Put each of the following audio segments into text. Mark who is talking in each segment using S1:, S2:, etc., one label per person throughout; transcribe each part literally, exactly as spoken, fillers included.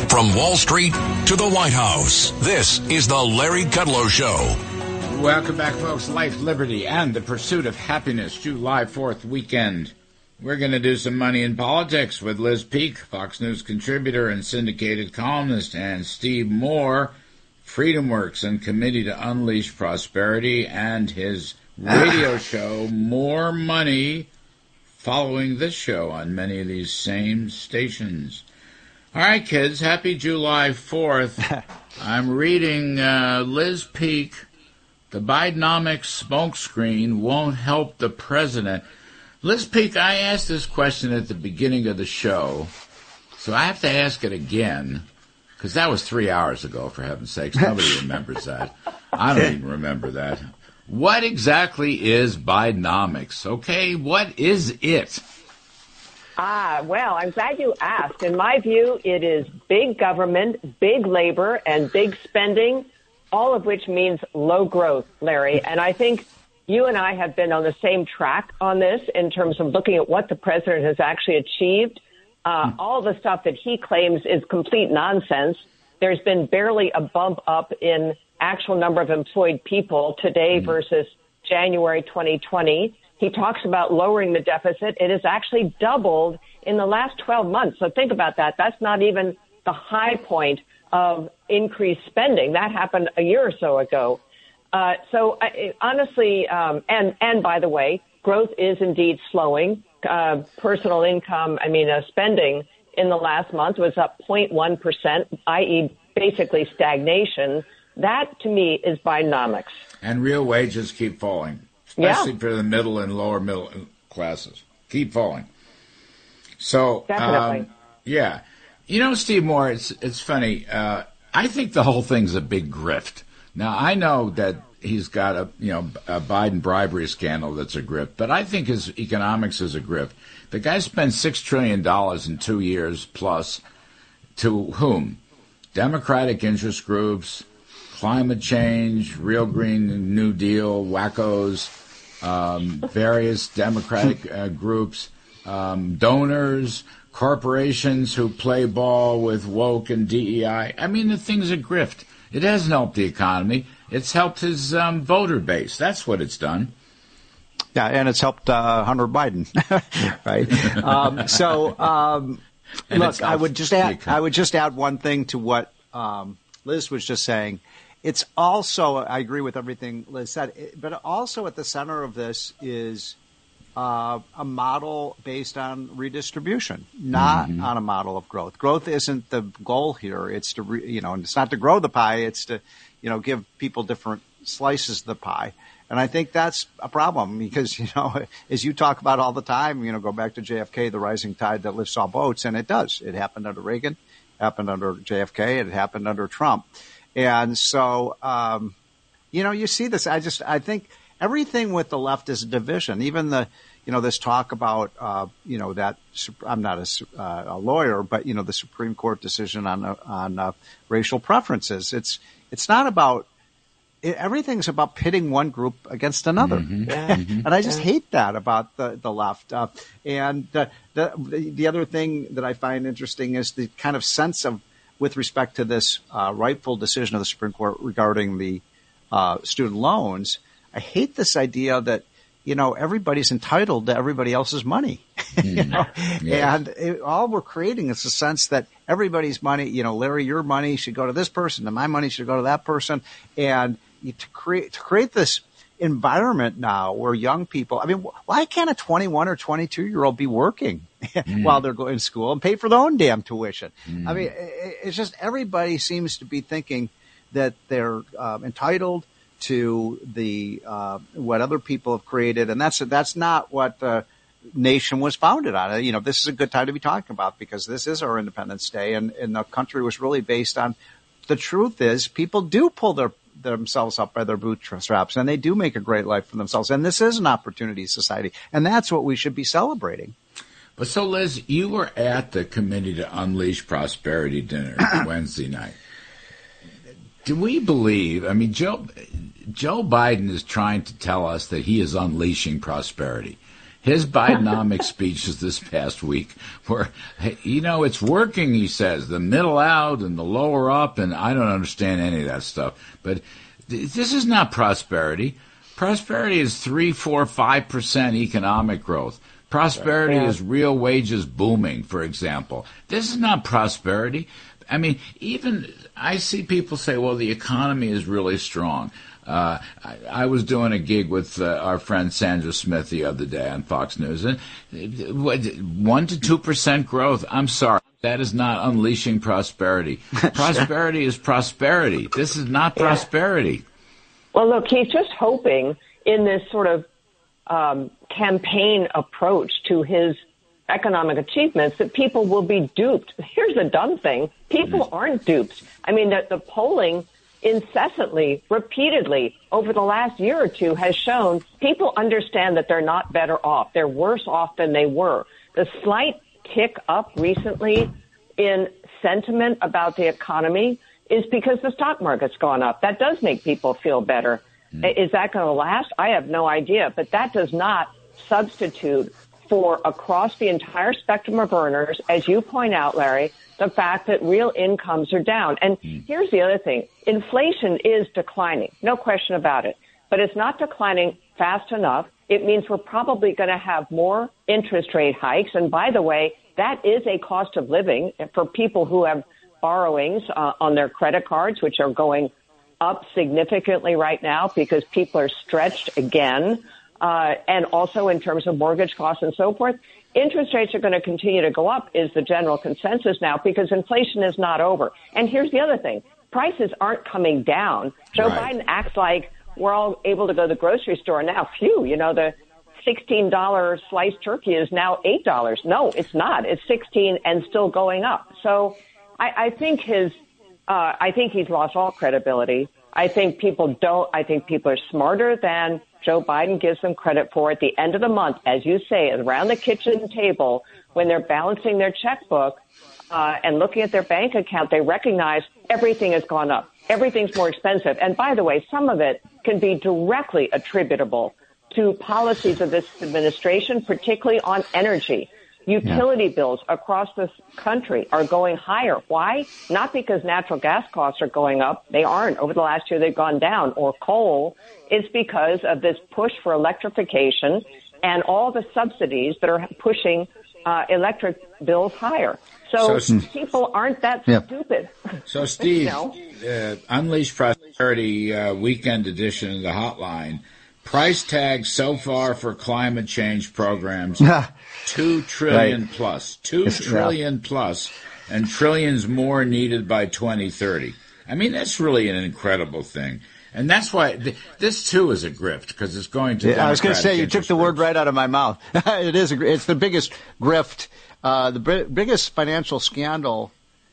S1: From Wall Street to the White House, this is the Larry Kudlow Show.
S2: Welcome back, folks. Life, liberty, and the pursuit of happiness. July fourth weekend. We're going to do some money in politics with Liz Peek, Fox News contributor and syndicated columnist, and Steve Moore, FreedomWorks and Committee to Unleash Prosperity, and his radio show, More Money, following this show on many of these same stations. All right, kids, happy July fourth. I'm reading uh, Liz Peek, the Bidenomics smokescreen won't help the president. Liz Peek, I asked this question at the beginning of the show, so I have to ask it again, because that was three hours ago, for heaven's sakes. Nobody remembers that. I don't even remember that. What exactly is Bidenomics? Okay, what is it?
S3: Ah, well, I'm glad you asked. In my view, it is big government, big labor, and big spending, all of which means low growth, Larry. And I think you and I have been on the same track on this in terms of looking at what the president has actually achieved. Uh, all the stuff that he claims is complete nonsense. There's been barely a bump up in actual number of employed people today versus January twenty twenty. He talks about lowering the deficit. It has actually doubled in the last twelve months. So think about that. That's not even the high point of increased spending. That happened a year or so ago. Uh, so I, honestly, um, and, and by the way, growth is indeed slowing. Uh, personal income, I mean, uh, spending in the last month was up zero point one percent, that is basically stagnation. That, to me, is Bidenomics.
S2: And real wages keep falling. Especially yeah. for the middle and lower middle classes. Keep falling. So,
S3: Definitely.
S2: Um, yeah. You know, Steve Moore, it's it's funny. Uh, I think the whole thing's a big grift. Now, I know that he's got a, you know, a Biden bribery scandal that's a grift, but I think his economics is a grift. The guy spent six trillion dollars in two years plus to whom? Democratic interest groups, climate change, Real Green New Deal, wackos, um, various Democratic uh, groups, um, donors, corporations who play ball with woke and D E I. I mean, the thing's a grift. It hasn't helped the economy. It's helped his um, voter base. That's what it's done.
S4: Yeah, and it's helped uh, Hunter Biden, right? um, so, um, look, I would just add, I would just add one thing to what um, Liz was just saying. It's also, I agree with everything Liz said, but also at the center of this is uh, a model based on redistribution, not mm-hmm. on a model of growth. Growth isn't the goal here. It's to, re, you know, and it's not to grow the pie. It's to, you know, give people different slices of the pie. And I think that's a problem because, you know, as you talk about all the time, you know, go back to J F K, the rising tide that lifts all boats, and it does. It happened under Reagan, happened under J F K, it happened under Trump. And so, um, you know, you see this. I just, I think everything with the left is a division. Even the, you know, this talk about, uh, you know, that I'm not a, uh, a lawyer, but, you know, the Supreme Court decision on, uh, on uh, racial preferences. It's, it's not about, it, everything's about pitting one group against another.
S2: Mm-hmm.
S4: and I just hate that about the, the left. Uh, and the, the, the other thing that I find interesting is the kind of sense of, with respect to this uh, rightful decision of the Supreme Court regarding the uh, student loans, I hate this idea that, you know, everybody's entitled to everybody else's money.
S2: Mm,
S4: you know?
S2: yeah.
S4: And it, all we're creating is a sense that everybody's money, you know, Larry, your money should go to this person and my money should go to that person. And you, to create to create this environment now where young people, I mean, why can't a twenty-one or twenty-two year old be working mm. while they're going to school and pay for their own damn tuition? Mm. I mean, it's just everybody seems to be thinking that they're uh, entitled to the uh, what other people have created, and that's that's not what the nation was founded on. You know, this is a good time to be talking about because this is our Independence Day, and, and the country was really based on. The truth is, people do pull their themselves up by their bootstraps, and they do make a great life for themselves. And this is an opportunity society, and that's what we should be celebrating.
S2: But so, Liz, you were at the Committee to Unleash Prosperity dinner Wednesday night. Do we believe, I mean, Joe, Joe Biden is trying to tell us that he is unleashing prosperity. His Bidenomics speeches this past week were, you know, it's working, he says, the middle out and the lower up, and I don't understand any of that stuff. But th- this is not prosperity. Prosperity is three, four, five percent economic growth. Prosperity yeah. is real wages booming, for example. This is not prosperity. I mean, even I see people say, well, the economy is really strong. Uh, I, I was doing a gig with uh, our friend Sandra Smith the other day on Fox News, and one to two percent growth. I'm sorry, that is not unleashing prosperity. Prosperity is prosperity. This is not yeah. prosperity.
S3: Well, look, he's just hoping in this sort of um, campaign approach to his economic achievements that people will be duped. Here's the dumb thing: people aren't duped. I mean, the, the polling incessantly, repeatedly, over the last year or two has shown people understand that they're not better off. They're worse off than they were. The slight tick up recently in sentiment about the economy is because the stock market's gone up. That does make people feel better. Mm. Is that going to last? I have no idea, but that does not substitute for across the entire spectrum of earners, as you point out, Larry, the fact that real incomes are down. And mm. here's the other thing. Inflation is declining, no question about it. But it's not declining fast enough. It means we're probably going to have more interest rate hikes. And by the way, that is a cost of living for people who have borrowings uh, on their credit cards, which are going up significantly right now because people are stretched again. Uh, and also in terms of mortgage costs and so forth. Interest rates are going to continue to go up is the general consensus now because inflation is not over. And here's the other thing. Prices aren't coming down. Joe right. Biden acts like we're all able to go to the grocery store now. Phew, you know, the sixteen dollars sliced turkey is now eight dollars. No, it's not. It's sixteen dollars and still going up. So I, I think his, uh, I think he's lost all credibility. I think people don't, I think people are smarter than Joe Biden gives them credit for. At the end of the month, as you say, around the kitchen table, when they're balancing their checkbook uh, and looking at their bank account, they recognize everything has gone up. Everything's more expensive. And by the way, some of it can be directly attributable to policies of this administration, particularly on energy. Utility yeah. bills across the country are going higher. Why? Not because natural gas costs are going up. They aren't. Over the last year, they've gone down. Or coal. It's because of this push for electrification and all the subsidies that are pushing uh, electric bills higher. So, so people aren't that yeah. stupid.
S2: So, Steve, you know? uh, Unleash Prosperity uh, Weekend Edition of the Hotline. Price tag so far for climate change programs, two trillion right. plus, two it's trillion rough. plus, and trillions more needed by twenty thirty. I mean, that's really an incredible thing. And that's why th- this, too, is a grift, because it's going to yeah,
S4: I was going to say, you took the word right out of my mouth. It is. A, it's the biggest grift, uh, the b- biggest financial scandal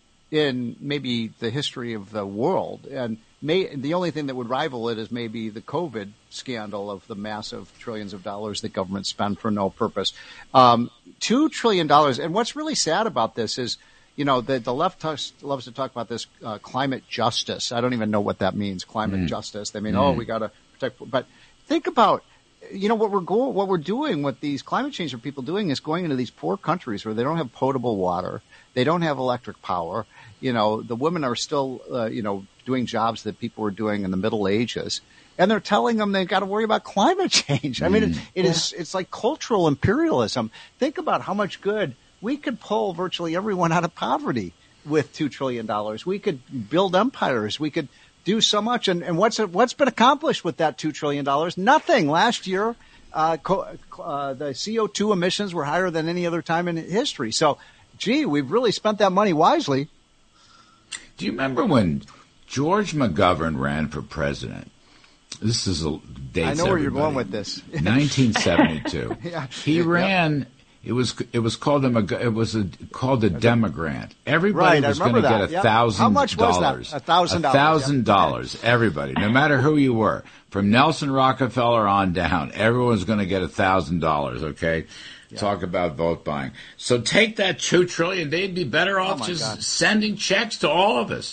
S4: in maybe the history of the world. And may, the only thing that would rival it is maybe the COVID scandal of the massive trillions of dollars that governments spend for no purpose. Um, two trillion dollars. And what's really sad about this is, you know, the, the left t- loves to talk about this uh, climate justice. I don't even know what that means, climate mm. justice. They mean, mm. oh, we got to protect. But think about, you know, what we're go- what we're doing with these climate change that people doing is going into these poor countries where they don't have potable water. They don't have electric power. You know, the women are still, uh, you know, doing jobs that people were doing in the Middle Ages. And they're telling them they've got to worry about climate change. I mean, mm. it, it yeah. is, it's like cultural imperialism. Think about how much good we could pull virtually everyone out of poverty with two trillion dollars. We could build empires. We could do so much. And, and what's what's been accomplished with that two trillion dollars? Nothing. Last year, uh, co- uh, the C O two emissions were higher than any other time in history. So, gee, we've really spent that money wisely.
S2: Do you remember when George McGovern ran for president? This is a date.
S4: I know where you're going with this.
S2: nineteen seventy-two. yeah. He ran. Yeah. It was it was called a it was a, called a Demogrant. Everybody
S4: right,
S2: was going to get a thousand
S4: How much was
S2: dollars.
S4: that? A thousand dollars.
S2: A thousand dollars. Everybody, no matter who you were, from Nelson Rockefeller on down, everyone's going to get a thousand dollars. Okay, yeah. Talk about vote buying. So take that two trillion. They'd be better off oh just God. sending checks to all of us.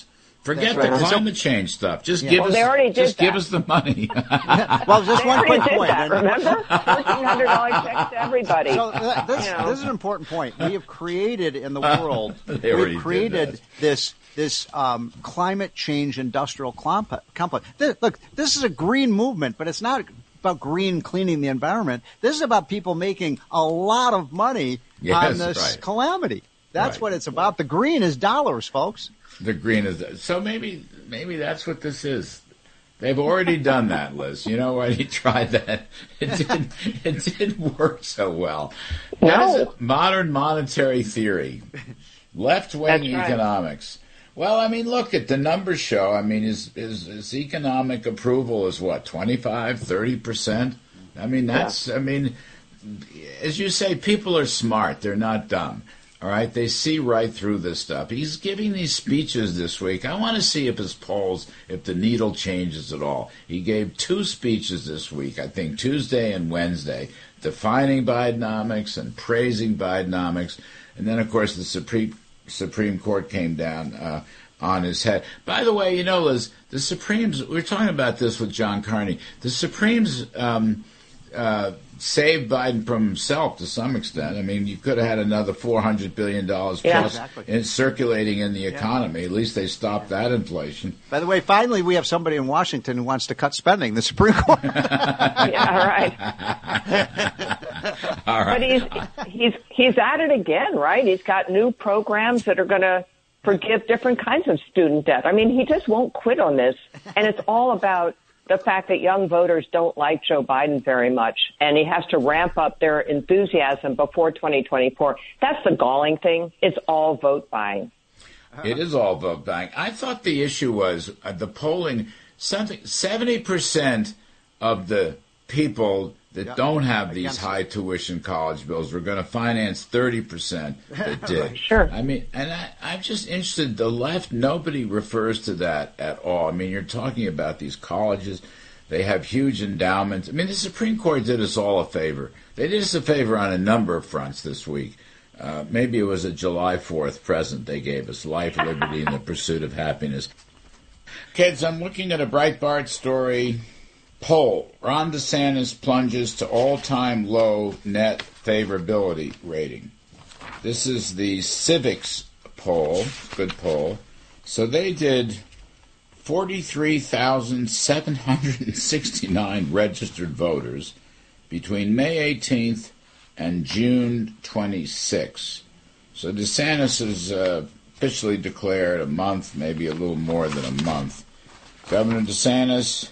S2: Forget
S4: right.
S2: the climate change stuff. Just
S4: Yeah.
S2: give
S3: Well,
S2: us
S3: they already did
S2: just
S3: that.
S2: give us the money.
S4: Well, just
S3: They
S4: one
S3: already
S4: quick
S3: did
S4: point.
S3: that,
S4: and-
S3: remember? fourteen hundred dollars checks to everybody.
S4: So uh, this,
S3: You know.
S4: this is an important point. We have created in the world,
S2: They already
S4: we've
S2: did
S4: created
S2: that.
S4: this this um, climate change industrial comp- complex. This, look, this is a green movement, but it's not about green cleaning the environment. This is about people making a lot of money
S2: Yes,
S4: on this
S2: right.
S4: calamity. That's
S2: Right.
S4: what it's about. The green is dollars, folks.
S2: The green is so maybe maybe that's what this is. They've already done that, Liz. You know what? He tried that. It didn't. It didn't work so well. That is
S3: No.
S2: modern monetary theory, left wing
S3: That's right.
S2: economics. Well, I mean, look at the numbers show. I mean, his his, his economic approval is what twenty-five, thirty percent. I mean, that's. I mean, as you say, people are smart. They're not dumb. All right, they see right through this stuff. He's giving these speeches this week. I want to see if his polls, if the needle changes at all. He gave two speeches this week, I think Tuesday and Wednesday, defining Bidenomics and praising Bidenomics. And then, of course, the Supreme Supreme Court came down uh, on his head. By the way, you know, Liz, the Supremes, we were talking about this with John Carney. The Supremes um, uh, saved Biden from himself to some extent. I mean, you could have had another four hundred billion dollars
S3: Yeah.
S2: plus
S4: Exactly.
S2: in circulating in the economy. At least they stopped that inflation.
S4: By the way, finally, we have somebody in Washington who wants to cut spending. The Supreme Court.
S3: Yeah, right.
S2: All
S3: But
S2: right.
S3: he's he's he's at it again, right? He's got new programs that are going to forgive different kinds of student debt. I mean, he just won't quit on this, and it's all about the fact that young voters don't like Joe Biden very much, and he has to ramp up their enthusiasm before twenty twenty-four. That's the galling thing. It's all vote buying.
S2: It is all vote buying. I thought the issue was uh, the polling. Something seventy percent of the people that
S4: Yeah.
S2: don't have these
S4: Against it.
S2: high tuition college bills were going to finance thirty percent that did.
S3: Sure.
S2: I mean, and I, I'm just interested. The left, nobody refers to that at all. I mean, you're talking about these colleges. They have huge endowments. I mean, the Supreme Court did us all a favor. They did us a favor on a number of fronts this week. Uh, maybe it was a July fourth present they gave us, life, liberty, and the pursuit of happiness. Kids, I'm looking at a Breitbart story. Poll. Ron DeSantis plunges to all-time low net favorability rating. This is the Civics poll. Good poll. So they did forty-three thousand seven hundred sixty-nine registered voters between May eighteenth and June twenty-sixth. So DeSantis is uh, officially declared a month, maybe a little more than a month. Governor DeSantis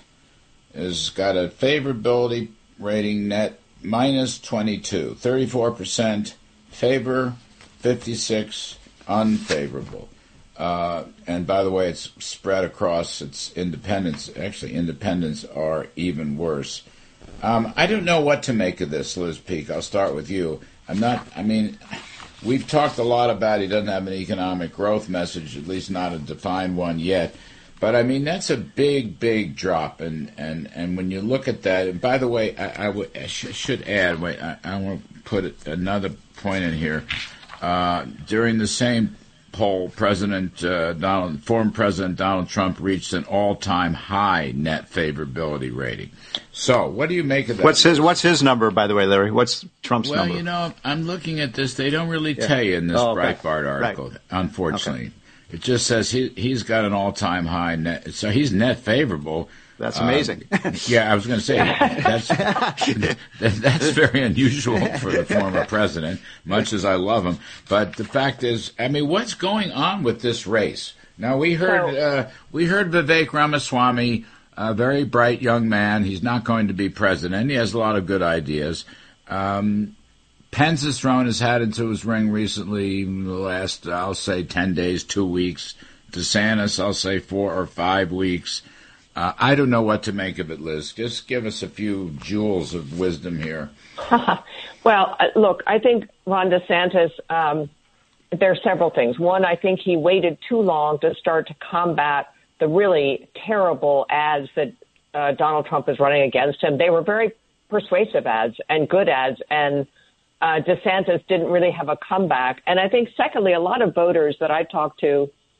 S2: has got a favorability rating net minus twenty-two, thirty-four percent favor, fifty-six unfavorable. Uh, and by the way, it's spread across its independents. Actually, independents are even worse. Um, I don't know what to make of this, Liz Peek. I'll start with you. I'm not, I mean, we've talked a lot about he doesn't have an economic growth message, at least not a defined one yet. But, I mean, that's a big, big drop. And, and, and when you look at that, and by the way, I, I, w- I sh- should add, wait, I, I want to put another point in here. Uh, during the same poll, President uh, Donald, former President Donald Trump reached an all-time high net favorability rating. So, what do you make of that?
S4: What's his What's his number, by the way, Larry? What's Trump's
S2: well,
S4: number?
S2: Well, you know, I'm looking at this. They don't really
S4: Yeah.
S2: tell you in this
S4: Oh, okay.
S2: Breitbart article,
S4: Right.
S2: unfortunately.
S4: Okay.
S2: It just says he, he's got an all-time high net. So he's net favorable.
S4: That's
S2: Uh,
S4: amazing.
S2: yeah, I was going to say, that's, that, that's very unusual for the former president, much as I love him. But the fact is, I mean, what's going on with this race? Now, we heard, uh, we heard Vivek Ramaswamy, a very bright young man. He's not going to be president. He has a lot of good ideas. Um, Pence has thrown his hat into his ring recently, in the last, I'll say, ten days, two weeks. DeSantis, I'll say, four or five weeks. Uh, I don't know what to make of it, Liz. Just give us a few jewels of wisdom here.
S3: Well, uh, look, I think Ron DeSantis, um, there are several things. One, I think he waited too long to start to combat the really terrible ads that uh, Donald Trump is running against him. They were very persuasive ads and good ads, and uh, DeSantis didn't really have a comeback. And I think, secondly, a lot of voters that I talked to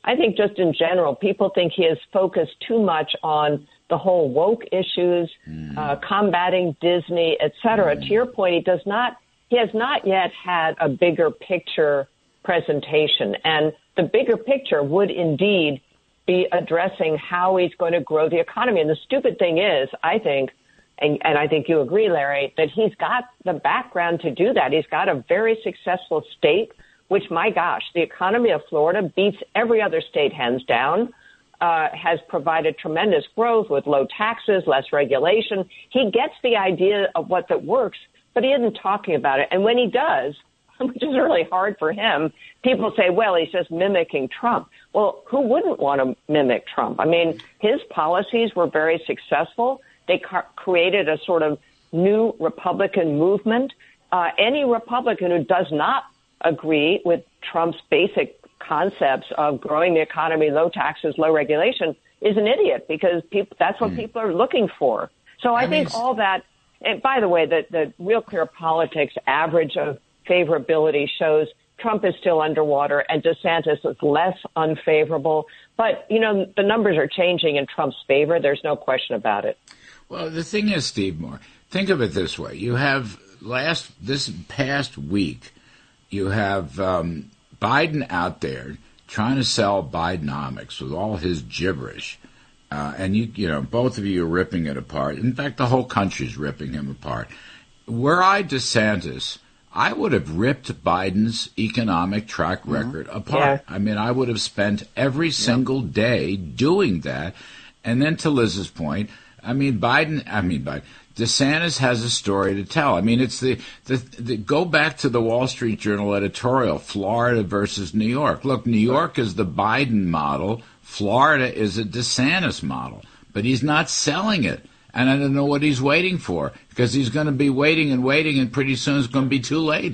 S3: I think just in general, people think he has focused too much on the whole woke issues, mm. uh, combating Disney, et cetera. Mm. To your point, he does not, he has not yet had a bigger picture presentation. And the bigger picture would indeed be addressing how he's going to grow the economy. And the stupid thing is, I think, and, and I think you agree, Larry, that he's got the background to do that. He's got a very successful state, which, my gosh, the economy of Florida beats every other state hands down. Uh, has provided tremendous growth with low taxes, less regulation. He gets the idea of what that works, but he isn't talking about it. And when he does, which is really hard for him, people say, well, he's just mimicking Trump. Well, who wouldn't want to mimic Trump? I mean, his policies were very successful. They ca- created a sort of new Republican movement. Uh, any Republican who does not agree with Trump's basic concepts of growing the economy, low taxes, low regulation, is an idiot, because people, that's what mm. people are looking for. So I, I think mean, all that, and by the way, the, the Real Clear Politics average of favorability shows Trump is still underwater and DeSantis is less unfavorable. But, you know, the numbers are changing in Trump's favor. There's no question about it.
S2: Well, the thing is, Steve Moore, think of it this way. You have last, this past week, you have, um, Biden out there trying to sell Bidenomics with all his gibberish, uh, and you, you know, both of you are ripping it apart. In fact, the whole country's ripping him apart. Were I DeSantis, I would have ripped Biden's economic track record mm-hmm. apart. Yeah. I mean, I would have spent every single yep. day doing that. And then to Liz's point, I mean, Biden, I mean, Biden. DeSantis has a story to tell. I mean, it's the, the, the go back to the Wall Street Journal editorial, Florida versus New York. Look, New York is the Biden model. Florida is a DeSantis model, but he's not selling it. And I don't know what he's waiting for, because he's going to be waiting and waiting, and pretty soon it's going to be too late.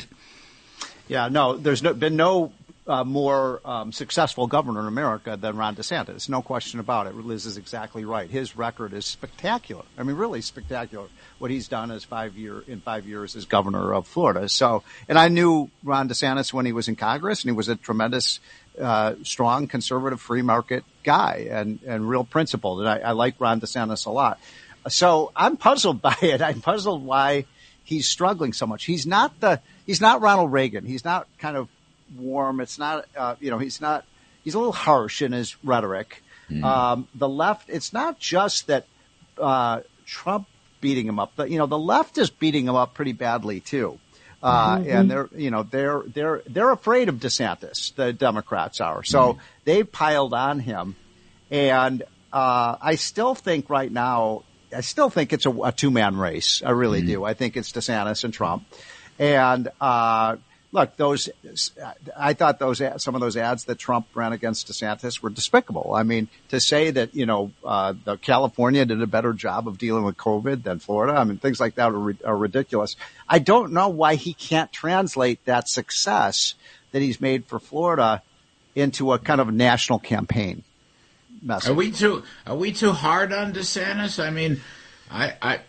S4: Yeah, no, there's no, been no uh, more um, successful governor in America than Ron DeSantis. No question about it. Liz is exactly right. His record is spectacular. I mean, really spectacular. What he's done as five year in five years as governor of Florida. So, and I knew Ron DeSantis when he was in Congress, and he was a tremendous, uh, strong, conservative, free market guy and, and real principled. And I, I like Ron DeSantis a lot. So I'm puzzled by it. I'm puzzled why he's struggling so much. He's not the, he's not Ronald Reagan. He's not kind of warm. It's not, uh, you know, he's not, he's a little harsh in his rhetoric. Mm. Um, the left, it's not just that, uh, Trump beating him up, but, you know, the left is beating him up pretty badly too. Uh, mm-hmm. and they're, you know, they're, they're, they're afraid of DeSantis. The Democrats are. So mm. they piled on him. And, uh, I still think right now, I still think it's a, a two-man race. I really mm-hmm. do. I think it's DeSantis and Trump. And, uh, look, those, I thought those, some of those ads that Trump ran against DeSantis were despicable. I mean, to say that, you know, uh, the California did a better job of dealing with COVID than Florida. I mean, things like that are, are ridiculous. I don't know why he can't translate that success that he's made for Florida into a kind of national campaign. Message.
S2: Are we too are we too hard on DeSantis? I mean, I, I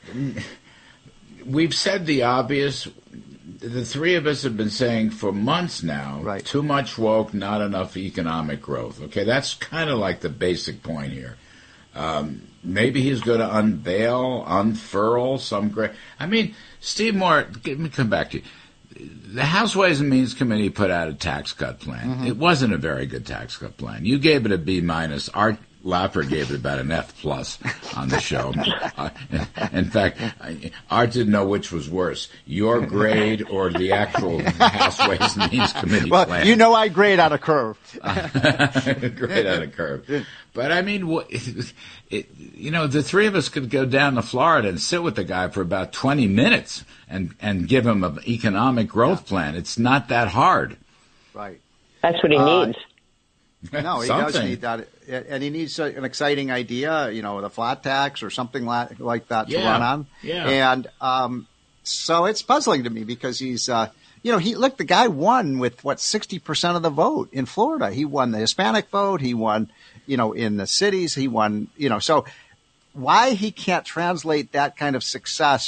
S2: we've said the obvious. The three of us have been saying for months now,
S4: right.
S2: Too much woke, not enough economic growth. Okay, that's kind of like the basic point here. Um, maybe he's going to unveil, unfurl some great. I mean, Steve Moore, let me come back to you. The House Ways and Means Committee put out a tax cut plan. Mm-hmm. It wasn't a very good tax cut plan. You gave it a B minus. Art Laffer gave it about an F plus on the show. uh, in, in fact, Art didn't know which was worse, your grade or the actual House Ways and Means Committee
S4: well,
S2: plan.
S4: You know I grade on a curve.
S2: Grade on a curve. But I mean, it, it, you know, the three of us could go down to Florida and sit with the guy for about twenty minutes and, and give him an economic growth yeah. plan. It's not that hard.
S4: Right.
S3: That's what he uh, needs.
S4: No, he does need that. And he needs an exciting idea, you know, the flat tax or something like, like that
S2: yeah.
S4: to run on.
S2: Yeah.
S4: And um, so it's puzzling to me because he's, uh, you know, he look, the guy won with, what, sixty percent of the vote in Florida. He won the Hispanic vote. He won, you know, in the cities. He won, you know, so why he can't translate that kind of success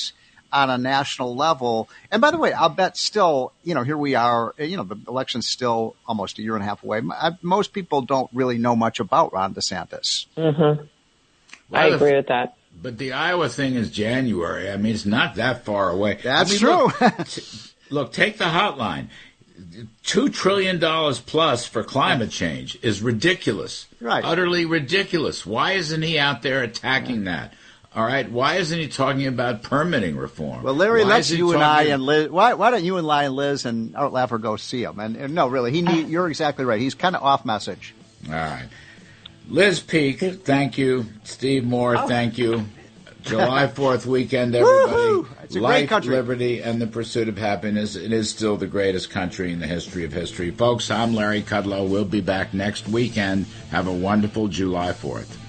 S4: on a national level. And by the way, I'll bet still, you know, here we are, you know, the election's still almost a year and a half away. Most people don't really know much about Ron DeSantis.
S3: Mm-hmm. I
S2: well,
S3: agree with that.
S2: But the Iowa thing is January. I mean, it's not that far away.
S4: That's
S2: I mean,
S4: true.
S2: Look, t- look, take the hotline. Two trillion dollars plus for climate change is ridiculous.
S4: Right.
S2: Utterly ridiculous. Why isn't he out there attacking that? All right. Why isn't he talking about permitting reform?
S4: Well, Larry,
S2: why
S4: let's you and I
S2: talking...
S4: and Liz. Why, why don't you and I and Liz and Art Laffer go see him? And, and no, really, he need, you're exactly right. He's kind of off message.
S2: All right. Liz Peek, thank you. Steve Moore, oh. thank you. July fourth weekend, everybody.
S4: It's a
S2: Life,
S4: great country.
S2: liberty, and the pursuit of happiness. It is still the greatest country in the history of history. Folks, I'm Larry Kudlow. We'll be back next weekend. Have a wonderful July fourth.